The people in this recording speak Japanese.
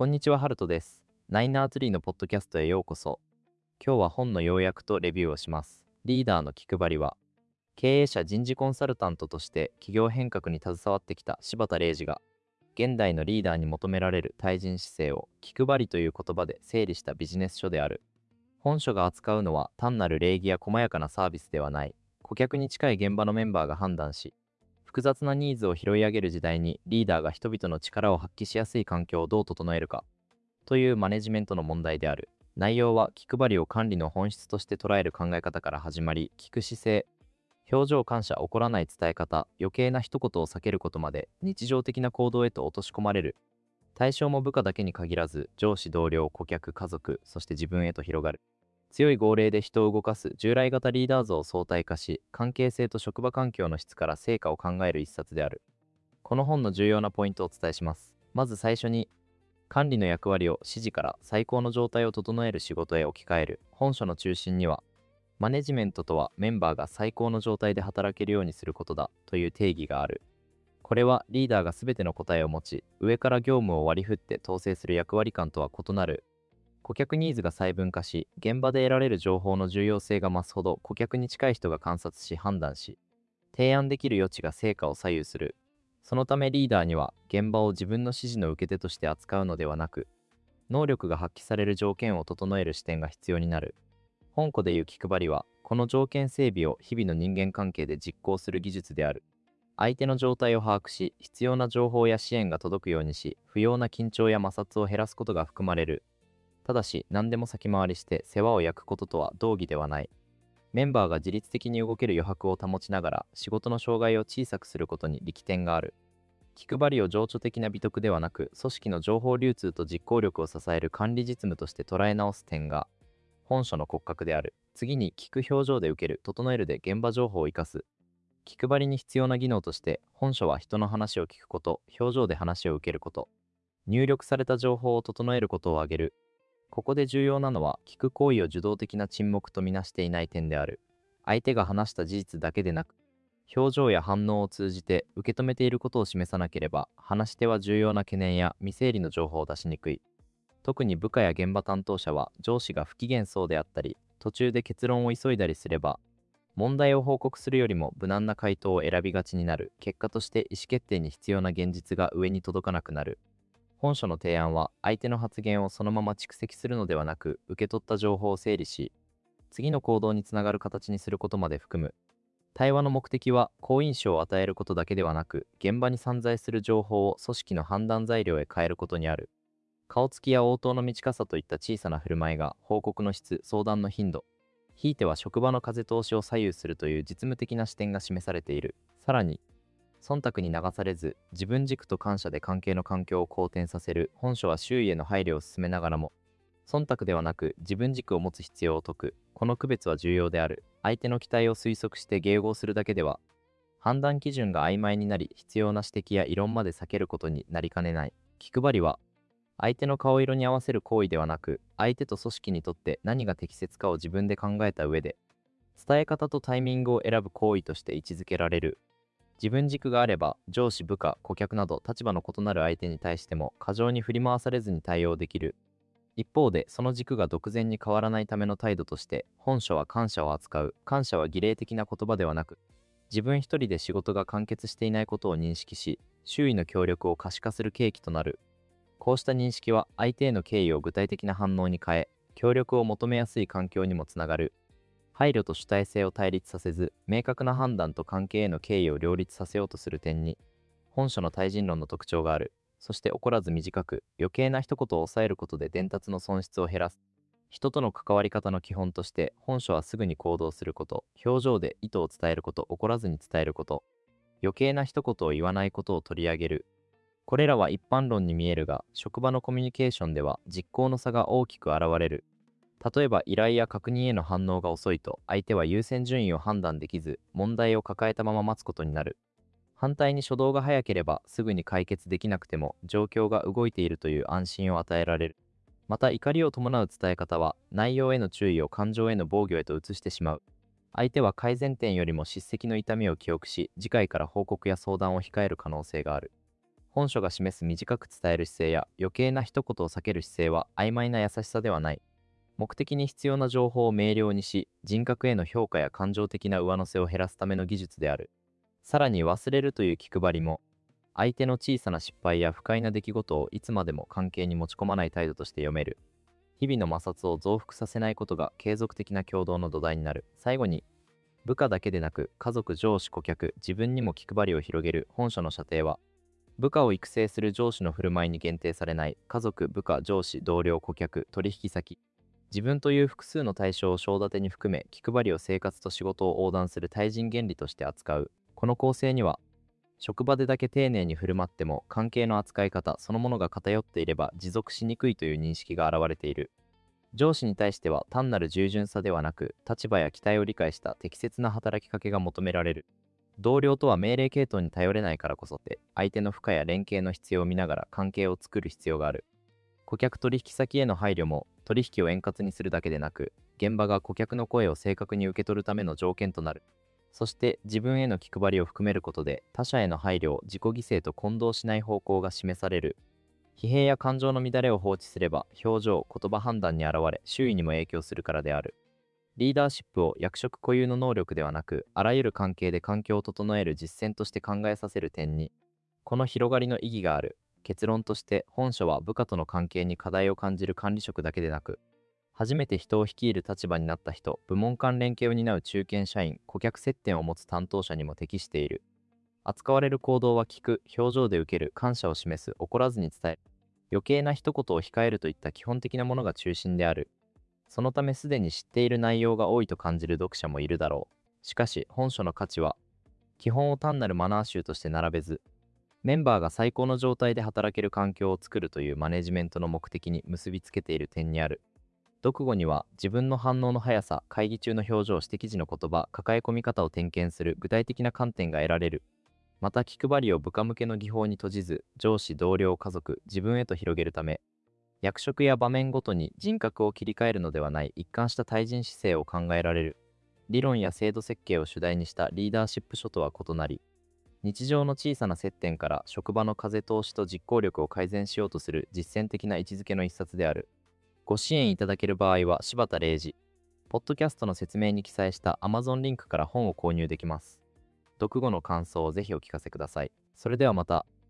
こんにちは、ハルトです。ナイナーツリーのポッドキャストへようこそ。今日は本の要約とレビューをします。リーダーの気配りは、経営者人事コンサルタントとして企業変革に携わってきた柴田玲二が、現代のリーダーに求められる対人姿勢を気配りという言葉で整理したビジネス書である。本書が扱うのは単なる礼儀や細やかなサービスではない、顧客に近い現場のメンバーが判断し、複雑なニーズを拾い上げる時代にリーダーが人々の力を発揮しやすい環境をどう整えるかというマネジメントの問題である。内容は気配りを管理の本質として捉える考え方から始まり、聞く姿勢、表情感謝、怒らない伝え方、余計な一言を避けることまで日常的な行動へと落とし込まれる。対象も部下だけに限らず、上司、同僚、顧客、家族、そして自分へと広がる。強い号令で人を動かす従来型リーダー像を相対化し、関係性と職場環境の質から成果を考える一冊である。この本の重要なポイントをお伝えします。まず最初に、管理の役割を指示から最高の状態を整える仕事へ置き換える。本書の中心には、マネジメントとはメンバーが最高の状態で働けるようにすることだという定義がある。これはリーダーが全ての答えを持ち、上から業務を割り振って統制する役割感とは異なる。顧客ニーズが細分化し、現場で得られる情報の重要性が増すほど顧客に近い人が観察し判断し、提案できる余地が成果を左右する。そのためリーダーには現場を自分の指示の受け手として扱うのではなく、能力が発揮される条件を整える視点が必要になる。本庫でいう気配りは、この条件整備を日々の人間関係で実行する技術である。相手の状態を把握し、必要な情報や支援が届くようにし、不要な緊張や摩擦を減らすことが含まれる。ただし、何でも先回りして世話を焼くこととは同義ではない。メンバーが自律的に動ける余白を保ちながら、仕事の障害を小さくすることに力点がある。気配りを情緒的な美徳ではなく、組織の情報流通と実行力を支える管理実務として捉え直す点が、本書の骨格である。次に、聞く表情で受ける、整えるで現場情報を生かす。気配りに必要な技能として、本書は人の話を聞くこと、表情で話を受けること、入力された情報を整えることを挙げる。ここで重要なのは、聞く行為を受動的な沈黙とみなしていない点である。相手が話した事実だけでなく、表情や反応を通じて受け止めていることを示さなければ、話し手は重要な懸念や未整理の情報を出しにくい。特に部下や現場担当者は、上司が不機嫌そうであったり、途中で結論を急いだりすれば、問題を報告するよりも無難な回答を選びがちになる。結果として意思決定に必要な現実が上に届かなくなる。本書の提案は、相手の発言をそのまま蓄積するのではなく、受け取った情報を整理し、次の行動につながる形にすることまで含む。対話の目的は好印象を与えることだけではなく、現場に散在する情報を組織の判断材料へ変えることにある。顔つきや応答の短さといった小さな振る舞いが報告の質、相談の頻度、ひいては職場の風通しを左右するという実務的な視点が示されている。さらに、忖度に流されず、自分軸と感謝で関係の環境を好転させる。本書は周囲への配慮を進めながらも、忖度ではなく自分軸を持つ必要を説く。この区別は重要である。相手の期待を推測して迎合するだけでは、判断基準が曖昧になり、必要な指摘や異論まで避けることになりかねない。気配りは、相手の顔色に合わせる行為ではなく、相手と組織にとって何が適切かを自分で考えた上で、伝え方とタイミングを選ぶ行為として位置づけられる。自分軸があれば、上司、部下、顧客など立場の異なる相手に対しても過剰に振り回されずに対応できる。一方で、その軸が独善に変わらないための態度として、本書は感謝を扱う。感謝は儀礼的な言葉ではなく、自分一人で仕事が完結していないことを認識し、周囲の協力を可視化する契機となる。こうした認識は相手への敬意を具体的な反応に変え、協力を求めやすい環境にもつながる。配慮と主体性を対立させず、明確な判断と関係への敬意を両立させようとする点に、本書の対人論の特徴がある。そして怒らず短く、余計な一言を抑えることで伝達の損失を減らす。人との関わり方の基本として、本書はすぐに行動すること、表情で意図を伝えること、怒らずに伝えること、余計な一言を言わないことを取り上げる。これらは一般論に見えるが、職場のコミュニケーションでは実行の差が大きく現れる。例えば依頼や確認への反応が遅いと、相手は優先順位を判断できず、問題を抱えたまま待つことになる。反対に初動が早ければ、すぐに解決できなくても状況が動いているという安心を与えられる。また、怒りを伴う伝え方は、内容への注意を感情への防御へと移してしまう。相手は改善点よりも叱責の痛みを記憶し、次回から報告や相談を控える可能性がある。 本書が示す短く伝える姿勢や余計な一言を避ける姿勢は曖昧な優しさではない。目的に必要な情報を明瞭にし、人格への評価や感情的な上乗せを減らすための技術である。さらに忘れるという気配りも、相手の小さな失敗や不快な出来事をいつまでも関係に持ち込まない態度として読める。日々の摩擦を増幅させないことが継続的な共同の土台になる。最後に、部下だけでなく家族、上司、顧客、自分にも気配りを広げる本書の射程は、部下を育成する上司の振る舞いに限定されない。家族、部下、上司、同僚、顧客、取引先、自分という複数の対象を章立てに含め、気配りを生活と仕事を横断する対人原理として扱う。この構成には、職場でだけ丁寧に振る舞っても関係の扱い方そのものが偏っていれば持続しにくいという認識が現れている。上司に対しては単なる従順さではなく、立場や期待を理解した適切な働きかけが求められる。同僚とは命令系統に頼れないからこそって、相手の負荷や連携の必要を見ながら関係を作る必要がある。顧客取引先への配慮も、取引を円滑にするだけでなく、現場が顧客の声を正確に受け取るための条件となる。そして自分への気配りを含めることで、他者への配慮を自己犠牲と混同しない方向が示される。疲弊や感情の乱れを放置すれば、表情、言葉判断に現れ、周囲にも影響するからである。リーダーシップを役職固有の能力ではなく、あらゆる関係で環境を整える実践として考えさせる点に、この広がりの意義がある。結論として、本書は部下との関係に課題を感じる管理職だけでなく、初めて人を率いる立場になった人、部門間連携を担う中堅社員、顧客接点を持つ担当者にも適している。扱われる行動は聞く、表情で受ける、感謝を示す、怒らずに伝える、余計な一言を控えるといった基本的なものが中心である。そのためすでに知っている内容が多いと感じる読者もいるだろう。しかし、本書の価値は、基本を単なるマナー集として並べず、メンバーが最高の状態で働ける環境を作るというマネジメントの目的に結びつけている点にある。読後には自分の反応の速さ、会議中の表情、指摘時の言葉、抱え込み方を点検する具体的な観点が得られる。また気配りを部下向けの技法に閉じず、上司、同僚、家族、自分へと広げるため、役職や場面ごとに人格を切り替えるのではない一貫した対人姿勢を考えられる。理論や制度設計を主題にしたリーダーシップ書とは異なり、日常の小さな接点から職場の風通しと実行力を改善しようとする実践的な位置づけの一冊である。ご支援いただける場合は柴田玲二、ポッドキャストの説明に記載した Amazon リンクから本を購入できます。読後の感想をぜひお聞かせください。それではまた。